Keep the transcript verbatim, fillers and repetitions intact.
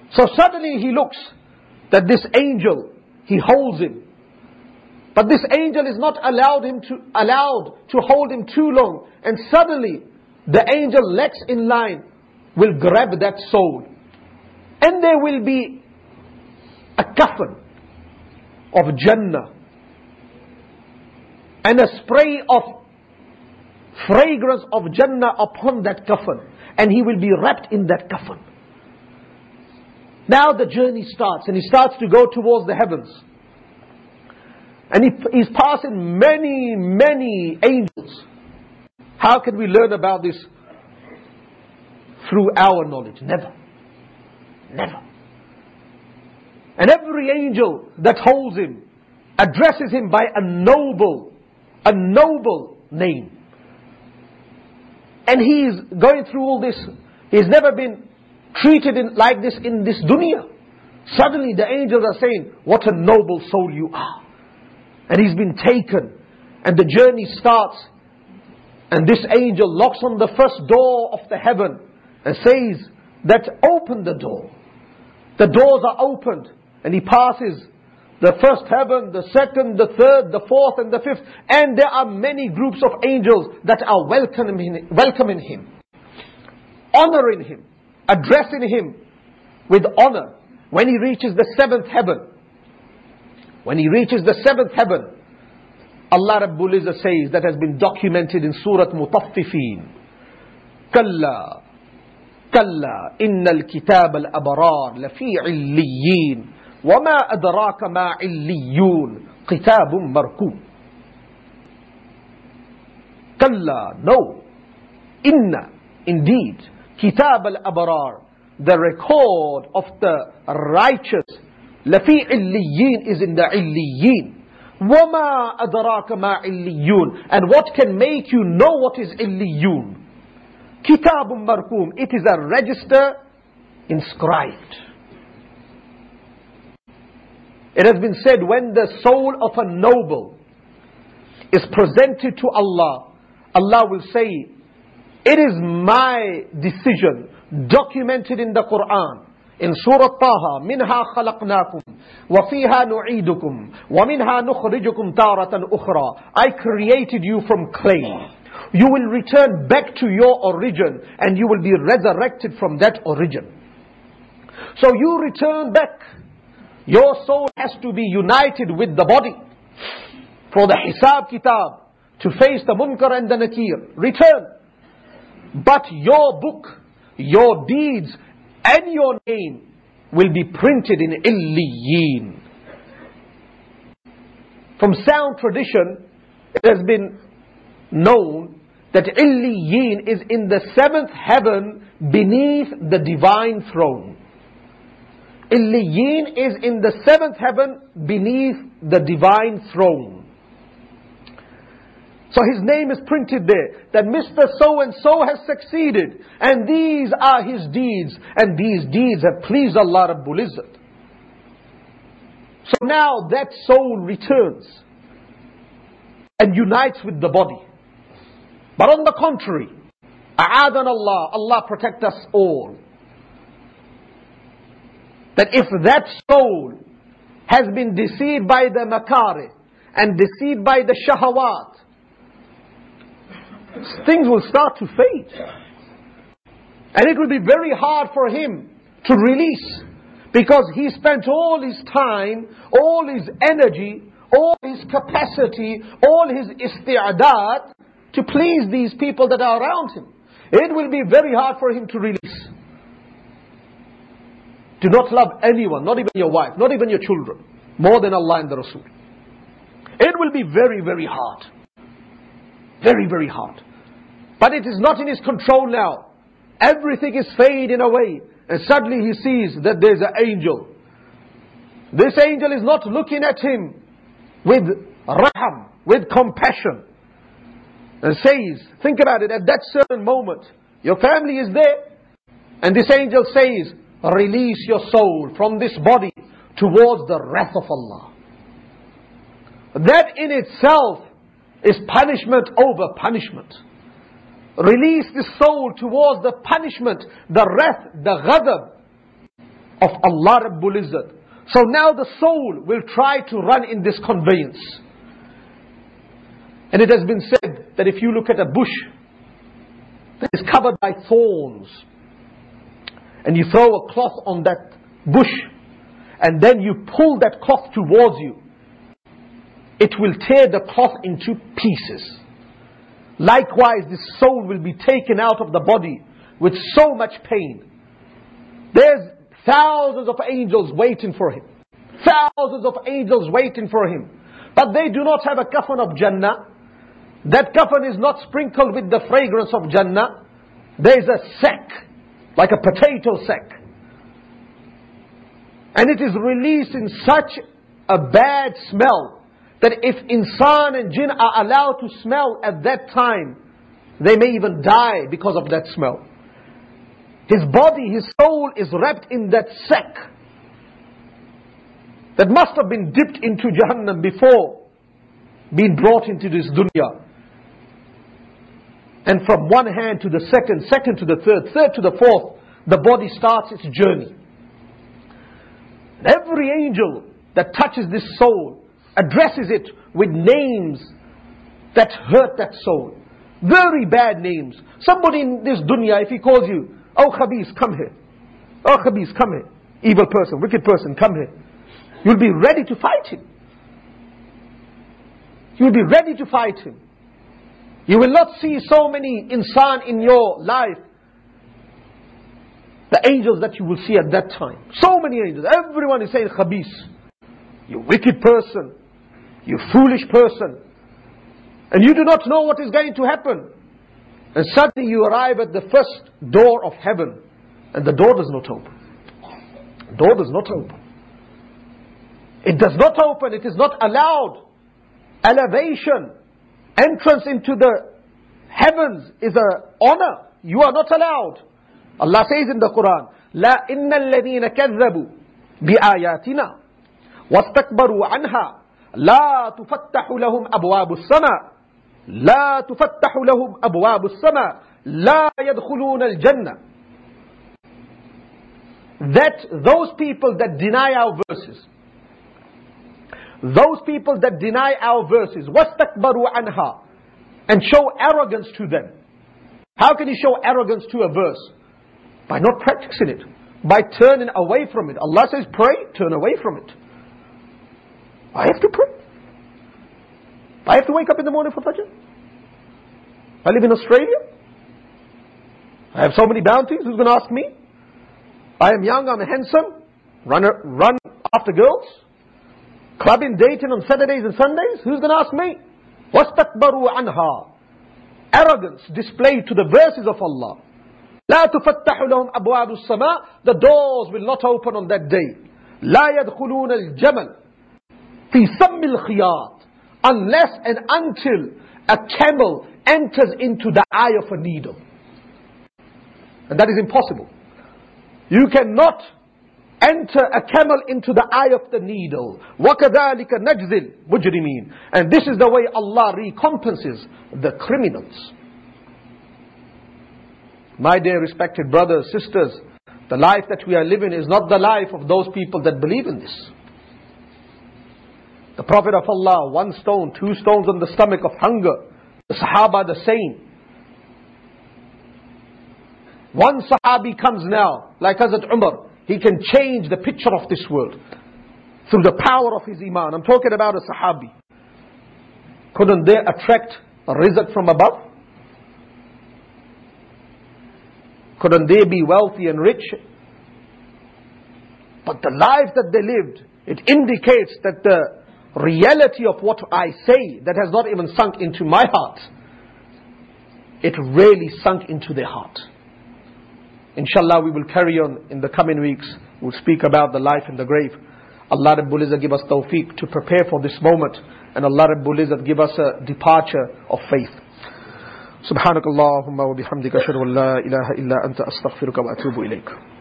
So suddenly he looks that this angel, he holds him. But this angel is not allowed him to allowed to hold him too long. And suddenly the angel next in line will grab that soul. And there will be a coffin of Jannah and a spray of fragrance of Jannah upon that coffin. And he will be wrapped in that coffin. Now the journey starts, and he starts to go towards the heavens. And he, he's passing many, many angels. How can we learn about this? Through our knowledge. Never. Never. And every angel that holds him addresses him by a noble, a noble name. And he is going through all this. He's never been treated in, like this in this dunya. Suddenly the angels are saying, what a noble soul you are. And he's been taken. And the journey starts. And this angel knocks on the first door of the heaven and says that open the door. The doors are opened. And he passes the first heaven, the second, the third, the fourth and the fifth. And there are many groups of angels that are welcoming, welcoming him. Honoring him. Addressing him with honor. When he reaches the seventh heaven. When he reaches the seventh heaven, Allah Rabbul Izzah says, that has been documented in Surah Mutaffifin. Kalla, kalla, innal kitab al-abrar lafi illiyin, wama adraka ma illiyun, kitabun markum. Kalla, no. Inna, indeed, kitab al-abrar, the record of the righteous, lafi illiyin is in the illiyin. Wama adraka ma illiyun. And what can make you know what is illiyun? Kitabun markum. It is a register inscribed. It has been said, when the soul of a noble is presented to Allah, Allah will say, it is my decision, documented in the Quran. In Surah Taha, minha khalaqnakum, wa fiha nu'idukum, wa minha nukhrijukum taratan ukhra. I created you from clay. You will return back to your origin, and you will be resurrected from that origin. So you return back. Your soul has to be united with the body for the hisab kitab, to face the munkar and the nakir. Return. But your book, your deeds, and your name will be printed in Illiyin. From sound tradition, it has been known that Illiyin is in the seventh heaven beneath the divine throne. Illiyin is in the seventh heaven beneath the divine throne. So his name is printed there, that Mister So-and-so has succeeded, and these are his deeds, and these deeds have pleased Allah Rabbul Izzat. So now that soul returns and unites with the body. But on the contrary, A'adan Allah, Allah protect us all, that if that soul has been deceived by the makari and deceived by the shahawat, things will start to fade. And it will be very hard for him to release, because he spent all his time, all his energy, all his capacity, all his isti'adat to please these people that are around him. It will be very hard for him to release. Do not love anyone, not even your wife, not even your children, more than Allah and the Rasul. It will be very, very hard. Very, very hard. But it is not in his control now. Everything is fading away. And suddenly he sees that there's an angel. This angel is not looking at him with raham, with compassion. And says, think about it, at that certain moment, your family is there. And this angel says, release your soul from this body towards the wrath of Allah. That in itself is punishment over punishment. Release the soul towards the punishment, the wrath, the ghadab of Allah Rabbul Izzat. So now the soul will try to run in this conveyance. And it has been said that if you look at a bush that is covered by thorns, and you throw a cloth on that bush, and then you pull that cloth towards you, it will tear the cloth into pieces. Likewise, this soul will be taken out of the body with so much pain. There's thousands of angels waiting for him. Thousands of angels waiting for him. But they do not have a kafan of Jannah. That kafan is not sprinkled with the fragrance of Jannah. There is a sack, like a potato sack. And it is released in such a bad smell that if insan and jinn are allowed to smell at that time, they may even die because of that smell. His body, his soul is wrapped in that sack that must have been dipped into Jahannam before being brought into this dunya. And from one hand to the second, second to the third, third to the fourth, the body starts its journey. Every angel that touches this soul addresses it with names that hurt that soul. Very bad names. Somebody in this dunya, if he calls you, "Oh Khabis, come here. Oh Khabis, come here. Evil person, wicked person, come here." You'll be ready to fight him. You'll be ready to fight him. You will not see so many insan in your life, the angels that you will see at that time. So many angels. Everyone is saying, "Khabis, you wicked person, you foolish person." And you do not know what is going to happen. And suddenly you arrive at the first door of heaven, and the door does not open. The door does not open. It does not open. It is not allowed. Elevation, entrance into the heavens is an honor. You are not allowed. Allah says in the Quran, "La inna alladhina kadhabu bi ayatina wastakbaru anha la tufattahu lahum abwabu as-sama la tufattahu lahum abwabu as-sama la yadkhuluna al-jannah." That those people that deny our verses, those people that deny our verses, wastakbaru anha, and show arrogance to them. How can you show arrogance to a verse? By not practicing it, by turning away from it. Allah says, pray, turn away from it. I have to pray. I have to wake up in the morning for Fajr. I live in Australia. I have so many bounties. Who's going to ask me? I am young, I'm handsome, run, run after girls, clubbing, dating on Saturdays and Sundays. Who's going to ask me? وَاسْتَكْبَرُوا عَنْهَا. Arrogance displayed to the verses of Allah. لَا تُفَتَّحُ لَهُمْ أَبْوَابُ السَّمَاءِ. The doors will not open on that day. لَا يَدْخُلُونَ الْجَمَلِ فِي سَمِّ الْخِيَاطِ. Unless and until a camel enters into the eye of a needle. And that is impossible. You cannot enter a camel into the eye of the needle. وَكَذَلِكَ نَجْزِي الْمُجْرِمِينَ. And this is the way Allah recompenses the criminals. My dear respected brothers, sisters, the life that we are living is not the life of those people that believe in this. The Prophet of Allah, one stone, two stones on the stomach of hunger. The Sahaba the same. One Sahabi comes now, like Hazrat Umar, he can change the picture of this world through the power of his iman. I'm talking about a Sahabi. Couldn't they attract a rizq from above? Couldn't they be wealthy and rich? But the life that they lived, it indicates that the reality of what I say, that has not even sunk into my heart, it really sunk into their heart. Inshallah, we will carry on in the coming weeks. We'll speak about the life in the grave. Allah Rabbul Izzat give us tawfiq to prepare for this moment. And Allah Rabbul Izzat give us a departure of faith. Subhanakallahumma wa bihamdika ashhadu an la ilaha illa anta astaghfiruka wa atubu ilayk.